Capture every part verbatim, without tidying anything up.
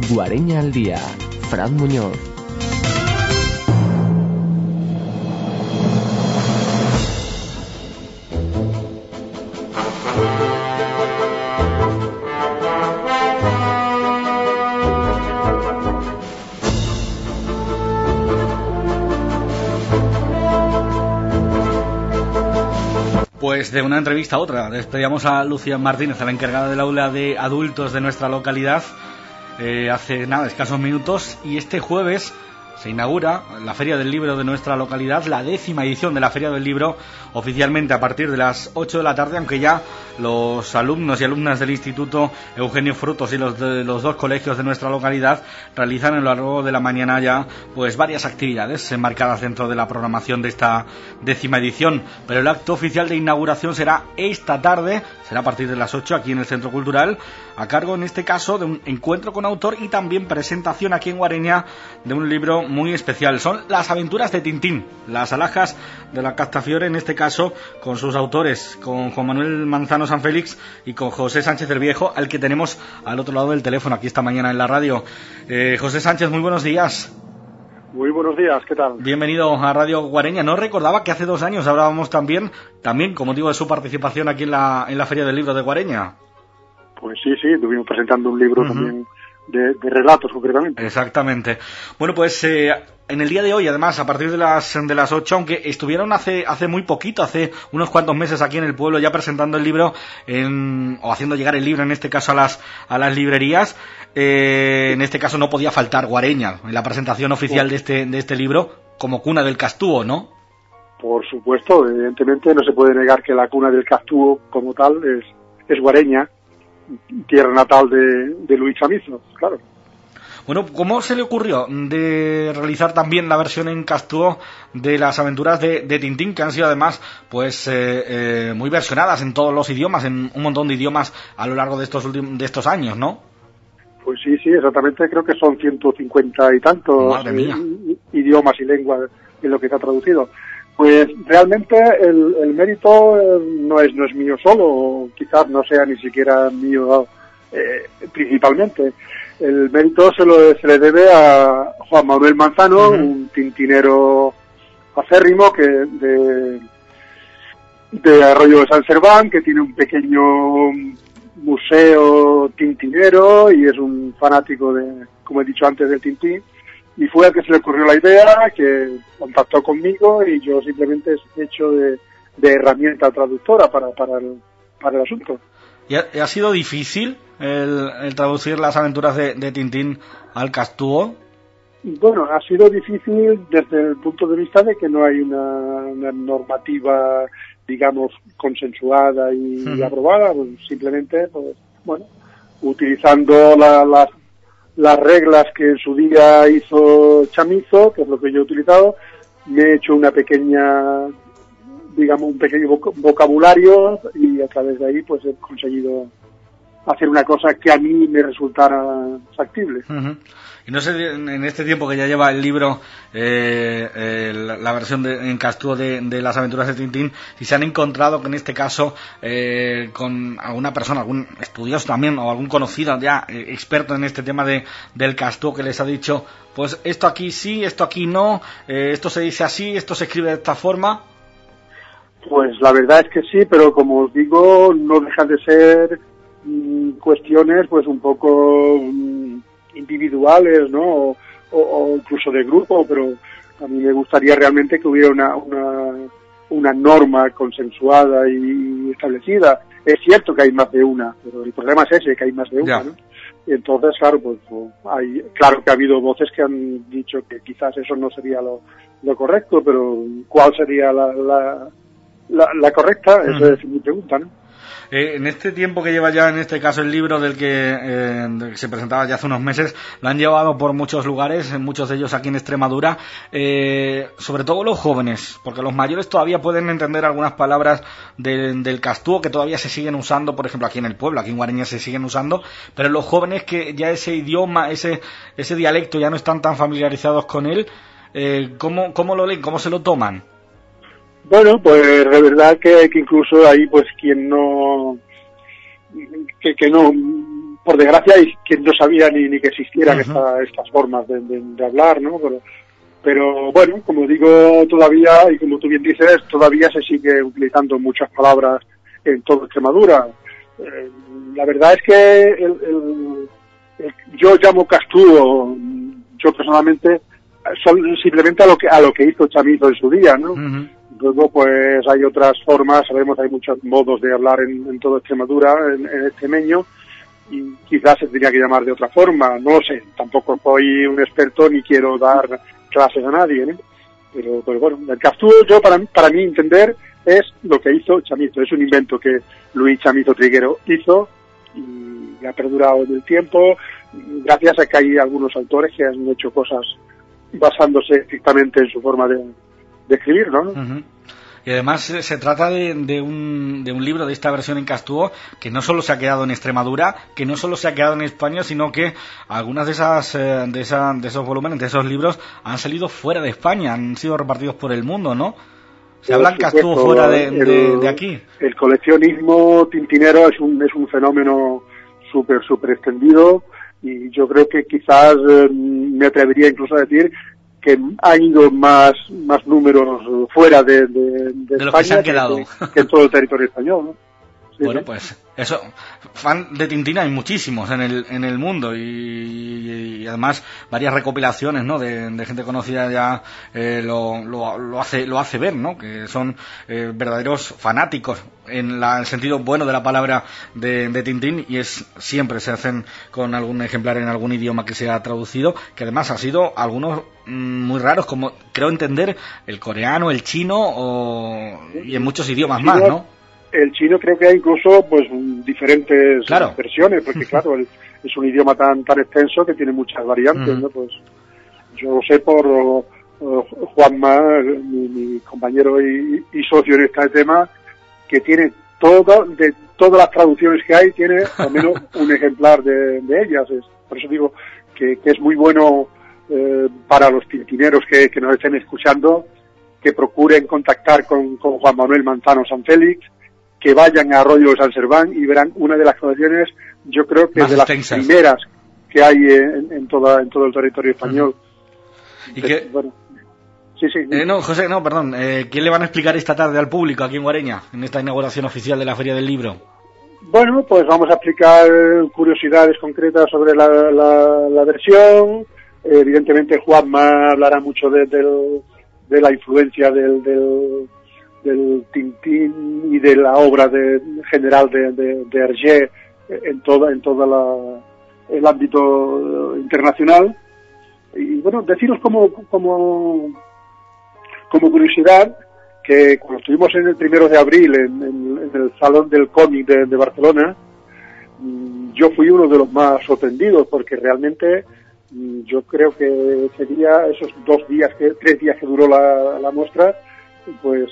Guareña al día. Fran Muñoz. Pues de una entrevista a otra, despedíamos a Lucía Martínez, a la encargada del aula de adultos de nuestra localidad, eh, hace nada, escasos minutos, y este jueves se inaugura la Feria del Libro de nuestra localidad, la décima edición de la Feria del Libro, oficialmente a partir de las ocho de la tarde, aunque ya los alumnos y alumnas del Instituto Eugenio Frutos y los de los dos colegios de nuestra localidad realizan a lo largo de la mañana ya pues varias actividades enmarcadas dentro de la programación de esta décima edición, pero el acto oficial de inauguración será esta tarde, será a partir de las ocho aquí en el Centro Cultural, a cargo en este caso de un encuentro con autor y también presentación aquí en Guareña de un libro muy especial. Son Las aventuras de Tintín, las alhajas de la Castafiore, en este caso con sus autores, con Juan Manuel Manzano San Félix y con José Sánchez el Viejo, al que tenemos al otro lado del teléfono aquí esta mañana en la radio. Eh, José Sánchez, muy buenos días. Muy buenos días, ¿qué tal? Bienvenido a Radio Guareña. No recordaba que hace dos años hablábamos también, también con motivo de su participación aquí en la, en la Feria del Libro de Guareña. Pues sí, sí, estuvimos presentando un libro uh-huh. también de, de relatos, concretamente. Exactamente. Bueno, pues eh, en el día de hoy, además, a partir de las de las ocho, aunque estuvieron hace hace muy poquito, hace unos cuantos meses aquí en el pueblo ya presentando el libro, en, o haciendo llegar el libro, en este caso, a las a las librerías, eh, en este caso no podía faltar Guareña en la presentación oficial de este de este libro como cuna del Castúo, ¿no? Por supuesto, evidentemente no se puede negar que la cuna del Castúo como tal es, es Guareña, tierra natal de, de Luis Chamizo, claro. Bueno, ¿cómo se le ocurrió de realizar también la versión en Castúo de las aventuras de, de Tintín, que han sido además pues eh, eh, muy versionadas en todos los idiomas, en un montón de idiomas a lo largo de estos últimos, de estos años, ¿no? Pues sí, sí, exactamente, creo que son ciento cincuenta y tantos eh, idiomas y lenguas en lo que está traducido. Pues realmente el, el mérito no es no es mío solo, quizás no sea ni siquiera mío eh, principalmente. El mérito se, lo, se le debe a Juan Manuel Manzano, uh-huh. un tintinero acérrimo que de, de Arroyo de San Serván, que tiene un pequeño museo tintinero y es un fanático de, como he dicho antes, del Tintín. Y fue al que se le ocurrió la idea, que contactó conmigo y yo simplemente he hecho de, de herramienta traductora para, para, el, para el asunto. ¿Y ha, ha sido difícil el, el traducir las aventuras de, de Tintín al Castúo? Bueno, ha sido difícil desde el punto de vista de que no hay una, una normativa, digamos, consensuada y, uh-huh. y aprobada. Pues simplemente, pues, bueno, utilizando la, las las reglas que en su día hizo Chamizo, que es lo que yo he utilizado, me he hecho una pequeña, digamos, un pequeño vocabulario y a través de ahí pues he conseguido hacer una cosa que a mí me resultara factible. Uh-huh. Y no sé, en este tiempo que ya lleva el libro, eh, eh, la, la versión de, en Castúo de, de las aventuras de Tintín, si se han encontrado que en este caso eh, con alguna persona, algún estudioso también o algún conocido ya eh, experto en este tema de del Castúo que les ha dicho, pues esto aquí sí, esto aquí no, eh, esto se dice así, esto se escribe de esta forma. Pues la verdad es que sí, pero como os digo, no dejan de ser mmm, cuestiones pues un poco mmm, individuales, ¿no? O, o, o incluso de grupo, pero a mí me gustaría realmente que hubiera una, una, una norma consensuada y establecida. Es cierto que hay más de una, pero el problema es ese, que hay más de una, ¿no? Y entonces, claro, pues hay, claro que ha habido voces que han dicho que quizás eso no sería lo, lo correcto, pero ¿cuál sería la, la, la, la correcta? Esa uh-huh. es mi pregunta, ¿no? Eh, en este tiempo que lleva ya, en este caso, el libro del que, eh, del que se presentaba ya hace unos meses, lo han llevado por muchos lugares, en muchos de ellos aquí en Extremadura, eh, sobre todo los jóvenes, porque los mayores todavía pueden entender algunas palabras del, del Castúo que todavía se siguen usando, por ejemplo, aquí en el pueblo, aquí en Guareña se siguen usando, pero los jóvenes que ya ese idioma, ese, ese dialecto ya no están tan familiarizados con él, eh, ¿cómo, cómo lo leen? ¿Cómo se lo toman? Bueno, pues de verdad que, que incluso ahí pues quien no que, que no por desgracia hay quien no sabía ni, ni que existieran uh-huh. esta, estas formas de, de, de hablar, ¿no? Pero, pero bueno, como digo, todavía, y como tú bien dices, todavía se sigue utilizando muchas palabras en toda Extremadura. Eh, la verdad es que el, el, el, yo llamo Castúo, yo personalmente, son simplemente a lo que a lo que hizo Chamizo en su día, ¿no? Uh-huh. Luego, pues hay otras formas, sabemos que hay muchos modos de hablar en, en toda Extremadura, en, en extremeño, y quizás se tendría que llamar de otra forma, no lo sé, tampoco soy un experto ni quiero dar clases a nadie, ¿eh? Pero, pero bueno, el Castúo, yo para, para mí entender, es lo que hizo Chamizo, es un invento que Luis Chamizo Triguero hizo y ha perdurado en el tiempo, gracias a que hay algunos autores que han hecho cosas basándose estrictamente en su forma de, de escribir, ¿no? Uh-huh. Y además se trata de, de, un, de un libro de esta versión en Castúo que no solo se ha quedado en Extremadura, que no solo se ha quedado en España, sino que algunas de esas de, esa, de esos volúmenes, de esos libros, han salido fuera de España, han sido repartidos por el mundo, ¿no? Se habla en Castúo fuera de, el, de, de aquí. El coleccionismo tintinero es un, es un fenómeno súper, súper extendido y yo creo que quizás eh, me atrevería incluso a decir que han ido más más números fuera de, de, de, de España los que se han quedado. Que, que en todo el territorio español, ¿no? Sí, bueno, sí. Pues eso, fan de Tintín hay muchísimos en el en el mundo y, y, y además varias recopilaciones, ¿no? De, de gente conocida ya eh, lo, lo, lo hace lo hace ver, ¿no? Que son eh, verdaderos fanáticos en la, el sentido bueno de la palabra de, de Tintín y es siempre se hacen con algún ejemplar en algún idioma que sea traducido, que además ha sido algunos mmm, muy raros, como creo entender el coreano, el chino o, y en muchos idiomas más, ¿no? El chino creo que hay incluso pues diferentes claro. versiones, porque claro, el, es un idioma tan tan extenso que tiene muchas variantes, uh-huh. ¿no? Pues yo lo sé por uh, Juanma, mi, mi compañero y, y socio en este tema, que tiene todo, de todas las traducciones que hay, tiene al menos un ejemplar de, de ellas. Es, por eso digo que, que es muy bueno eh, para los tintineros que, que nos estén escuchando, que procuren contactar con, con Juan Manuel Manzano Sanfélix, que vayan a Arroyo de San Serván y verán una de las colecciones, yo creo que más de las extensas. primeras que hay en, en toda en todo el territorio español. ¿Y qué? Bueno, sí, sí. Eh, no, José, no, perdón. Eh, ¿Quién le van a explicar esta tarde al público aquí en Guareña, en esta inauguración oficial de la Feria del Libro? Bueno, pues vamos a explicar curiosidades concretas sobre la, la, la versión. Eh, evidentemente Juanma hablará mucho de, del, de la influencia del... del del Tintín y de la obra de, general de, de, de Hergé en toda en toda la, el ámbito internacional. Y bueno, deciros como como como curiosidad que cuando estuvimos en el primero de abril en, en, en el Salón del Cómic de, de Barcelona, yo fui uno de los más sorprendidos porque realmente yo creo que ese día, esos dos días, que tres días que duró la, la muestra, pues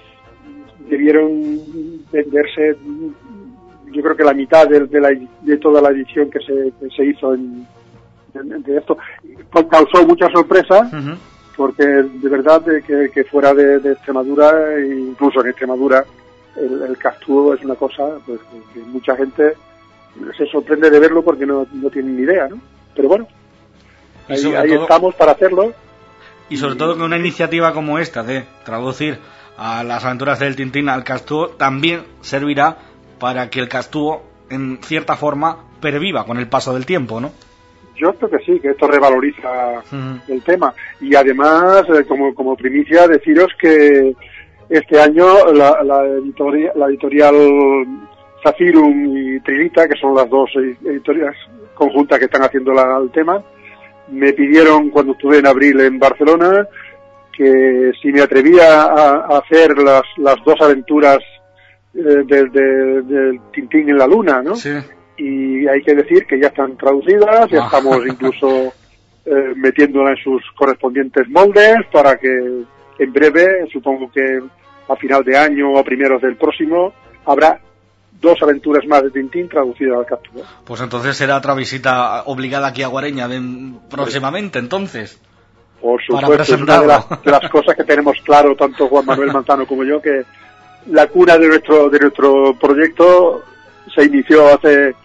debieron venderse, yo creo que la mitad de, de, la, de toda la edición que se, que se hizo en, en, de esto. Pues causó mucha sorpresa, uh-huh. porque de verdad de que, que fuera de, de Extremadura, e incluso en Extremadura, el, el Castúo es una cosa pues que mucha gente se sorprende de verlo porque no, no tienen ni idea, ¿no? Pero bueno, ahí, ahí todo, estamos para hacerlo. Y sobre y, todo que una iniciativa como esta de traducir a las aventuras del Tintín al Castúo también servirá para que el Castúo en cierta forma perviva con el paso del tiempo, ¿no? Yo creo que sí, que esto revaloriza uh-huh. el tema. Y además, eh, como, como primicia, deciros que este año la, la, editorial, la editorial Zafirum y Trilita, que son las dos editoriales conjuntas que están haciendo la, el tema, me pidieron cuando estuve en abril en Barcelona que si me atrevía a, a hacer las, las dos aventuras eh, del de, de Tintín en la Luna, ¿no? Sí. Y hay que decir que ya están traducidas, ya ah. estamos incluso eh, metiéndolas en sus correspondientes moldes para que en breve, supongo que a final de año o a primeros del próximo, habrá dos aventuras más de Tintín traducidas al Castúo. Pues entonces será otra visita obligada aquí a Guareña de, próximamente, entonces. Por supuesto, es una de las, de las cosas que tenemos claro, tanto Juan Manuel Manzano como yo, que la cuna de nuestro de nuestro proyecto se inició hace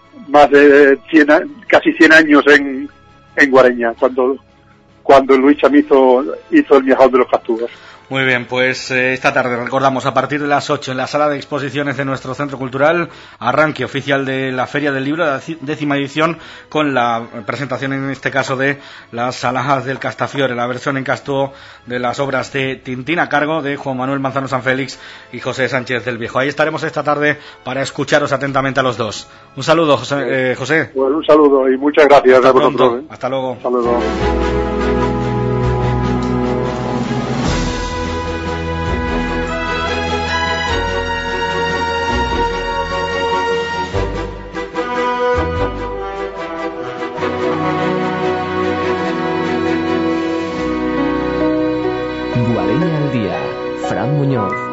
más de cien, casi cien años en, en Guareña, cuando cuando Luis Chamizo hizo el Miajón de los Castudos. Muy bien, pues eh, esta tarde recordamos a partir de las ocho en la sala de exposiciones de nuestro centro cultural, arranque oficial de la Feria del Libro, la décima edición, con la presentación en este caso de las alhajas del Castafiore, la versión en Castó de las obras de Tintín a cargo de Juan Manuel Manzano San Félix y José Sánchez del Viejo. Ahí estaremos esta tarde para escucharos atentamente a los dos. Un saludo, José. Eh, José. Bueno, un saludo y muchas gracias Hasta a vosotros. pronto. ¿eh? Hasta luego. Hasta luego. Guareña al día, Fran Muñoz.